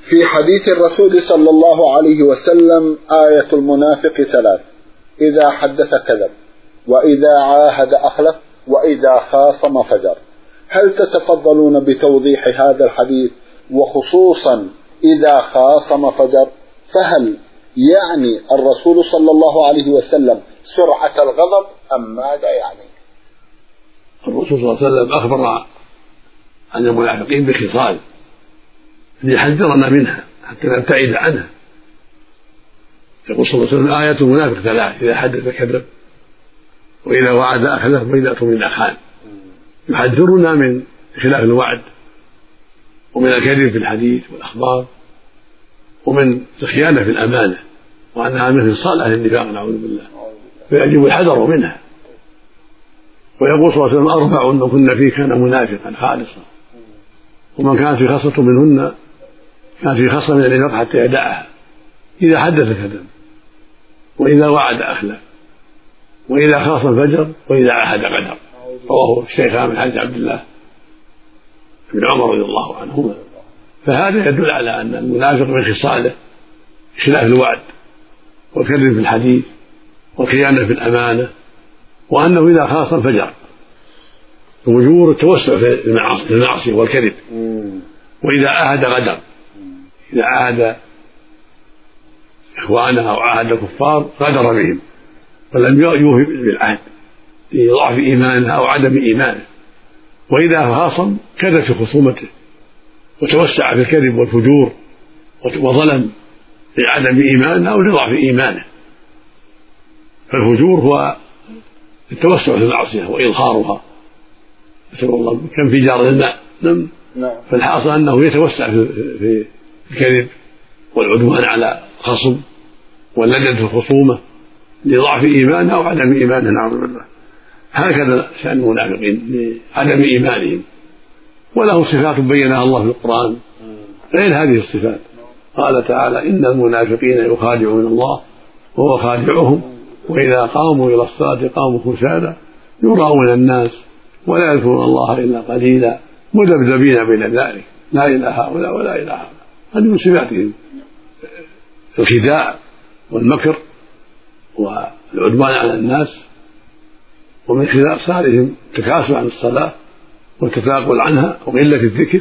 في حديث الرسول صلى الله عليه وسلم آية المنافق 3: إذا حدث كذب، وإذا عاهد أخلف، وإذا خاصم فجر. هل تتفضلون بتوضيح هذا الحديث، وخصوصا إذا خاصم فجر؟ فهل يعني الرسول صلى الله عليه وسلم سرعة الغضب أم ماذا يعني؟ الرسول صلى الله عليه وسلم أخبر عن المنافقين بخصال ليحذرنا منها حتى نبتعد عنها. يقول صلى الله عليه وسلم: آية المنافق 3: إذا حدث كذب، وإذا وعد أخلف، وإذا اؤتمن خان. يحذرنا من خلاف الوعد، ومن الكذب في الحديث والأخبار، ومن الخيانة في الأمانة، وأنها من خصال أهل النفاق نعوذ بالله، فيجب الحذر منها. ويقول صلى الله عليه وسلم: 4 من كن فيه كان منافقا خالصا، ومن كان في خصلة منهن كان في خصلة من النفاق حتى يدعها: إذا حدث كذب، وإذا وعد أخلف، وإذا خاصم فجر، وإذا عاهد غدر. رواه الشيخان من حديث عبد الله بن عمر رضي الله عنهما. فهذا يدل على أن المنافق من خصاله خلاف الوعد، والكذب في الحديث، والخيانة في الأمانة، وأنه إذا خاصم فجر، وجور التوسع في المعصية والكذب. وإذا عاهد غدر، إذا عاهد إخوانه أو عاهد الكفار غدر بهم ولم يوفي بالعهد لضعف إيمانه أو عدم إيمانه. وإذا خاصم كذب في خصومته وتوسع في الكذب والفجور وظلم لعدم إيمانه أو لضعف إيمانه. فالفجور هو التوسع في المعصية وإظهارها، نسأل الله كانفجار الماء. فالحاصل أنه يتوسع في الكذب والعدوان على خصم واللجن في الخصومة لضعف إيمانه أو عدم إيمانه نعوذ بالله. هكذا شأن المنافقين لعدم إيمانهم، وله صفات بينها الله في القرآن غير هذه الصفات. قال تعالى: إن المنافقين يخادعون الله وهو خادعهم وإذا قاموا إلى الصلاة قاموا كسالى يراءون الناس ولا يذكرون الله إلا قليلا مذبذبين بين ذلك لا إلى هؤلاء ولا إلى هؤلاء. هذه من صفاتهم الخداع والمكر والعدوان على الناس. ومن خصالهم التكاسل عن الصلاة والتثاقل عنها وقلة الذكر،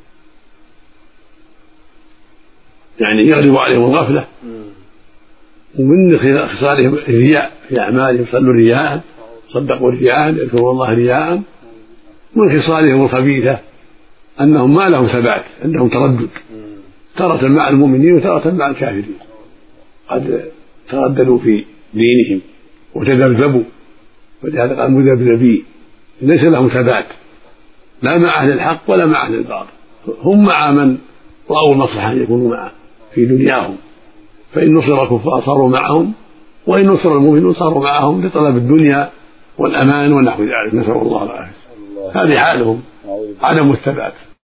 يعني يغلب عليهم الغفلة. ومن خصالهم الرياء في أعمالهم، صلوا رياء، صدقوا رياء، يذكرون الله رياء. من خصالهم الخبيثة أنهم ما لهم ثبات، عندهم تردد، تارة مع المؤمنين وتارة مع الكافرين، قد ترددوا في دينهم وتذبذبوا، ولهذا قال مذبذبين، ليس لهم ثبات لا مع أهل الحق ولا مع أهل الباطل. هم مع من رأوا المصلحة أن يكونوا معه في دنياهم، فإن نصر الكفار صاروا معهم، وإن نصر المؤمنون صاروا معهم لطلب الدنيا والأمان ونحو ذلك، نسأل الله العافية. هذه حالهم، عدم الثبات.